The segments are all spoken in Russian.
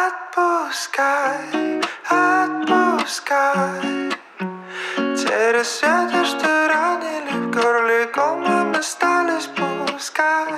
Отпускай, отпускай те рассветы, что ранили в горле комом остались. Пускай,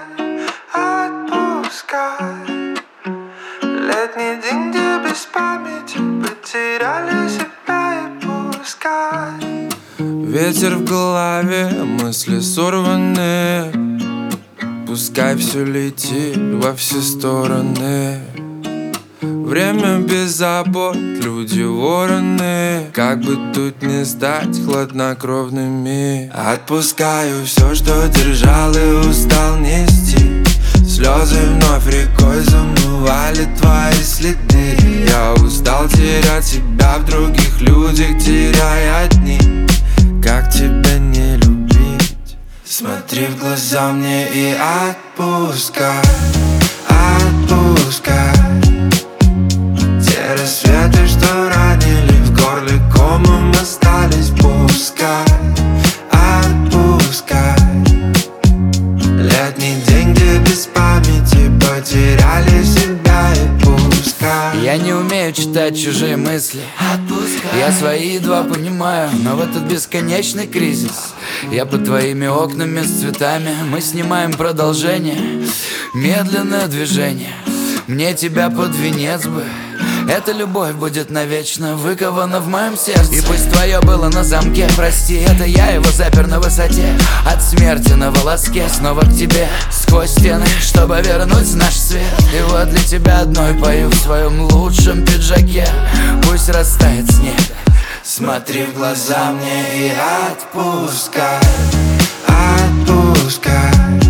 отпускай летний день, где без памяти потеряли себя. И пускай ветер в голове, мысли сорваны. Пускай все летит во все стороны. Время без забот, люди вороны. Как бы тут не стать хладнокровными. Отпускаю все, что держал и устал нести. Слезы вновь рекой замывали твои следы. Я устал терять себя в других людях, теряя одни. Как тебя не любить? Смотри в глаза мне и отпускай, отпускай те рассветы, что ранили в горле комом остались. Пускай, отпускай летний день, где без памяти потеряли себя. И пускай. Я не умею читать чужие мысли. Отпускай. Я свои едва понимаю, но в этот бесконечный кризис я под твоими окнами с цветами. Мы снимаем продолжение, медленное движение. Мне тебя под венец бы. Эта любовь будет навечно выкована в моем сердце. И пусть твое было на замке, прости, это я его запер на высоте. От смерти на волоске, снова к тебе сквозь стены, чтобы вернуть наш свет. И вот для тебя одной пою в своем лучшем пиджаке. Пусть растает снег. Смотри в глаза мне и отпускай, отпускай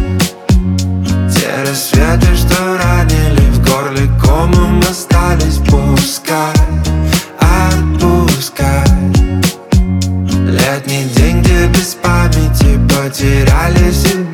те рассветы, что ранили в горле комом остались. Пускай, отпускай летний день, где без памяти потеряли себя.